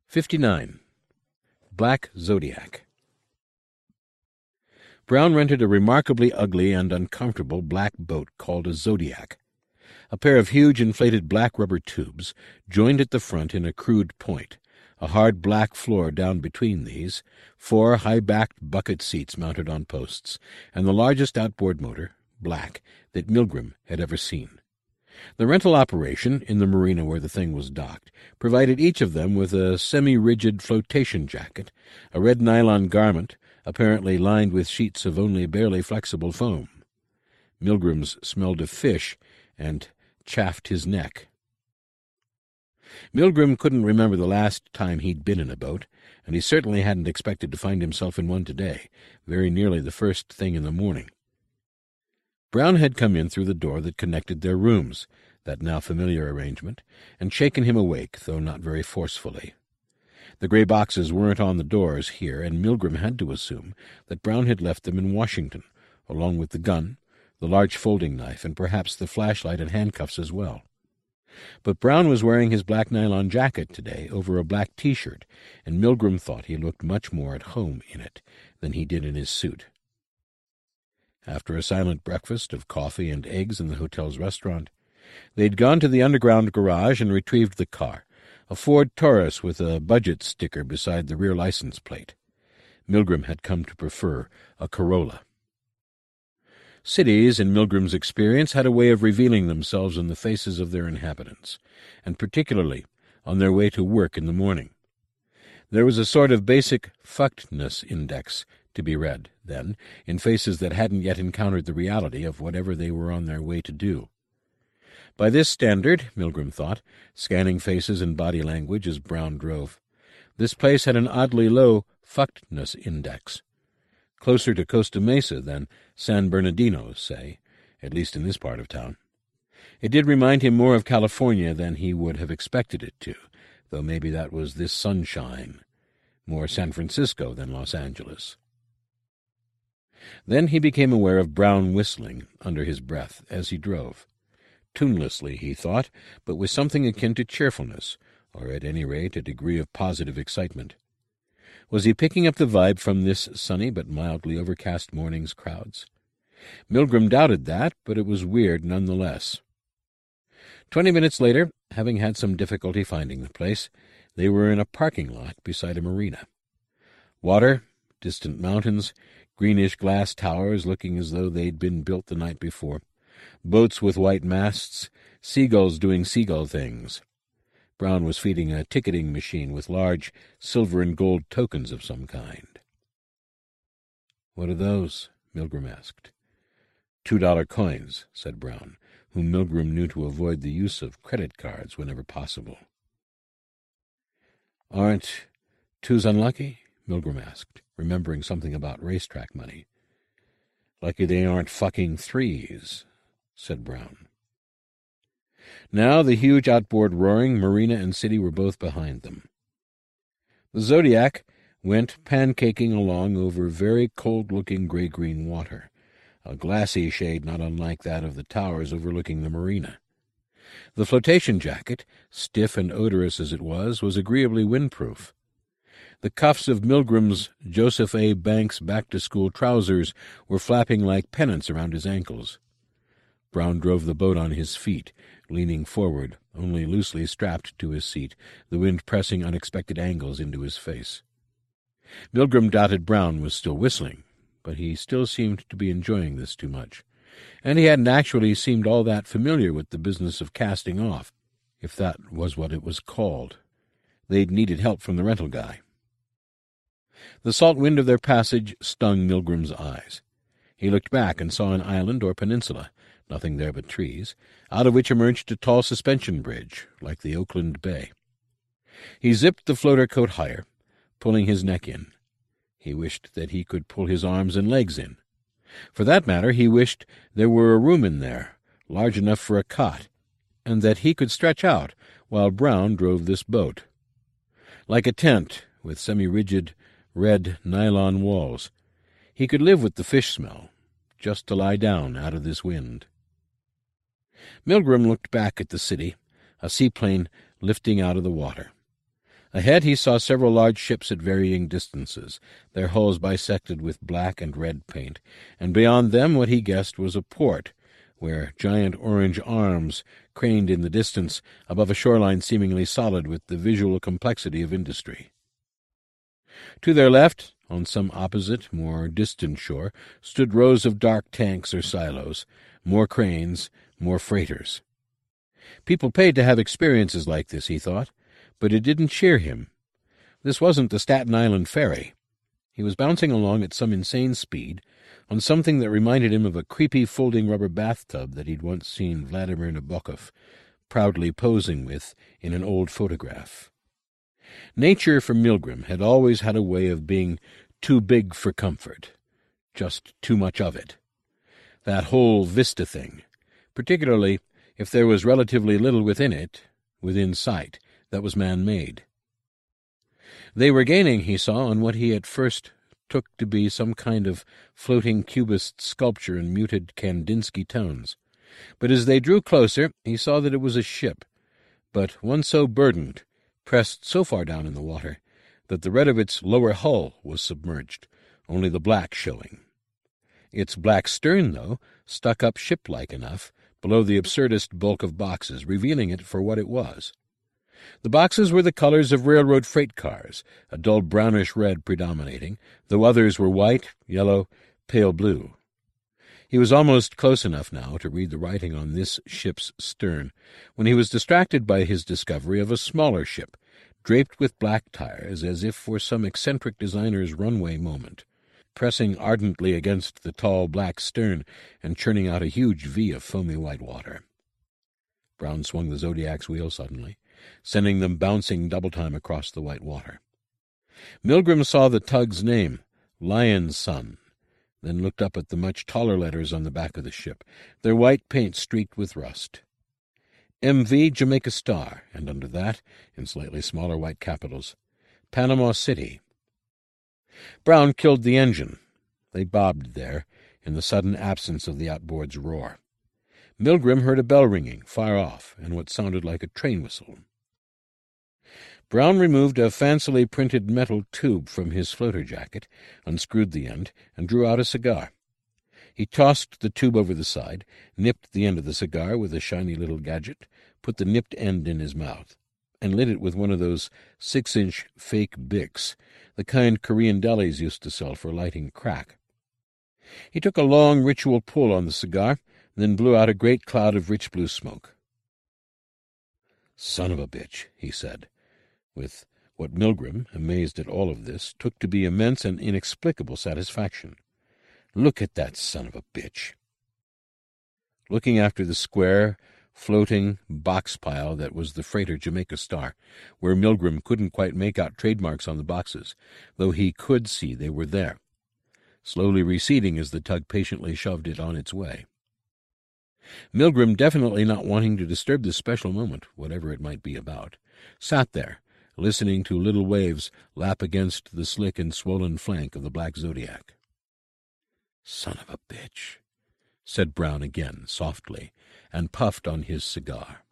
59. Black Zodiac. Brown rented a remarkably ugly and uncomfortable black boat called a Zodiac. A pair of huge inflated black rubber tubes joined at the front in a crude point, a hard black floor down between these, 4 high-backed bucket seats mounted on posts, and the largest outboard motor, black, that Milgram had ever seen. The rental operation, in the marina where the thing was docked, provided each of them with a semi-rigid flotation jacket, a red nylon garment, apparently lined with sheets of only barely flexible foam. Milgram's smelled of fish and chafed his neck. Milgram couldn't remember the last time he'd been in a boat, and he certainly hadn't expected to find himself in one today, very nearly the first thing in the morning. Brown had come in through the door that connected their rooms, that now familiar arrangement, and shaken him awake, though not very forcefully. The gray boxes weren't on the doors here, and Milgram had to assume that Brown had left them in Washington, along with the gun, the large folding knife, and perhaps the flashlight and handcuffs as well. But Brown was wearing his black nylon jacket today over a black T-shirt, and Milgram thought he looked much more at home in it than he did in his suit. After a silent breakfast of coffee and eggs in the hotel's restaurant, they'd gone to the underground garage and retrieved the car, a Ford Taurus with a budget sticker beside the rear license plate. Milgram had come to prefer a Corolla. Cities, in Milgram's experience, had a way of revealing themselves in the faces of their inhabitants, and particularly on their way to work in the morning. There was a sort of basic fuckedness index to be read, then, in faces that hadn't yet encountered the reality of whatever they were on their way to do. By this standard, Milgram thought, scanning faces and body language as Brown drove, this place had an oddly low fuckedness index, closer to Costa Mesa than San Bernardino, say, at least in this part of town. It did remind him more of California than he would have expected it to, though maybe that was this sunshine, more San Francisco than Los Angeles. Then he became aware of Brown whistling under his breath as he drove. Tunelessly, he thought, but with something akin to cheerfulness, or at any rate a degree of positive excitement. Was he picking up the vibe from this sunny but mildly overcast morning's crowds? Milgram doubted that, but it was weird nonetheless. 20 minutes later, having had some difficulty finding the place, they were in a parking lot beside a marina. Water, distant mountains, greenish glass towers looking as though they'd been built the night before, boats with white masts, seagulls doing seagull things. Brown was feeding a ticketing machine with large silver and gold tokens of some kind. "What are those?" Milgram asked. $2 coins, said Brown, whom Milgram knew to avoid the use of credit cards whenever possible. "Aren't twos unlucky?" Milgram asked, remembering something about racetrack money. "Lucky they aren't fucking threes," said Brown. Now the huge outboard roaring, marina and city were both behind them. The Zodiac went pancaking along over very cold-looking gray-green water, a glassy shade not unlike that of the towers overlooking the marina. The flotation jacket, stiff and odorous as it was agreeably windproof. The cuffs of Milgram's Joseph A. Banks back-to-school trousers were flapping like pennants around his ankles. Brown drove the boat on his feet, leaning forward, only loosely strapped to his seat, the wind pressing unexpected angles into his face. Milgram doubted Brown was still whistling, but he still seemed to be enjoying this too much, and he hadn't actually seemed all that familiar with the business of casting off, if that was what it was called. They'd needed help from the rental guy. The salt wind of their passage stung Milgram's eyes. He looked back and saw an island or peninsula, nothing there but trees, out of which emerged a tall suspension bridge, like the Oakland Bay. He zipped the floater coat higher, pulling his neck in. He wished that he could pull his arms and legs in. For that matter, he wished there were a room in there, large enough for a cot, and that he could stretch out while Brown drove this boat. Like a tent, with semi-rigid red nylon walls, he could live with the fish smell, just to lie down out of this wind. Milgram looked back at the city, a seaplane lifting out of the water. Ahead he saw several large ships at varying distances, their hulls bisected with black and red paint, and beyond them what he guessed was a port, where giant orange arms craned in the distance above a shoreline seemingly solid with the visual complexity of industry. To their left, on some opposite, more distant shore, stood rows of dark tanks or silos, more cranes, more freighters. People paid to have experiences like this, he thought, but it didn't cheer him. This wasn't the Staten Island ferry. He was bouncing along at some insane speed on something that reminded him of a creepy folding rubber bathtub that he'd once seen Vladimir Nabokov proudly posing with in an old photograph. Nature for Milgram had always had a way of being too big for comfort, just too much of it. That whole vista thing, particularly if there was relatively little within it, within sight, that was man-made. They were gaining, he saw, on what he at first took to be some kind of floating cubist sculpture in muted Kandinsky tones. But as they drew closer, he saw that it was a ship, but one so burdened, pressed so far down in the water, that the red of its lower hull was submerged, only the black showing. Its black stern, though, stuck up ship-like enough below the absurdest bulk of boxes, revealing it for what it was. The boxes were the colors of railroad freight cars, a dull brownish-red predominating, though others were white, yellow, pale blue. He was almost close enough now to read the writing on this ship's stern, when he was distracted by his discovery of a smaller ship, draped with black tires as if for some eccentric designer's runway moment, pressing ardently against the tall black stern and churning out a huge V of foamy white water. Brown swung the Zodiac's wheel suddenly, sending them bouncing double-time across the white water. Milgram saw the tug's name, Lion's Son, then looked up at the much taller letters on the back of the ship, their white paint streaked with rust. M.V. Jamaica Star, and under that, in slightly smaller white capitals, Panama City. Brown killed the engine. They bobbed there, in the sudden absence of the outboard's roar. Milgram heard a bell ringing, far off, and what sounded like a train whistle. Brown removed a fancily printed metal tube from his floater jacket, unscrewed the end, and drew out a cigar. He tossed the tube over the side, nipped the end of the cigar with a shiny little gadget, put the nipped end in his mouth, and lit it with one of those 6-inch fake Bics, the kind Korean delis used to sell for lighting crack. He took a long ritual pull on the cigar, then blew out a great cloud of rich blue smoke. "Son of a bitch," he said, with what Milgram, amazed at all of this, took to be immense and inexplicable satisfaction. "Look at that son of a bitch." Looking after the square, floating box pile that was the freighter Jamaica Star, where Milgram couldn't quite make out trademarks on the boxes, though he could see they were there, slowly receding as the tug patiently shoved it on its way. Milgram, definitely not wanting to disturb this special moment, whatever it might be about, sat there, listening to little waves lap against the slick and swollen flank of the black Zodiac. "Son of a bitch," said Brown again, softly, and puffed on his cigar.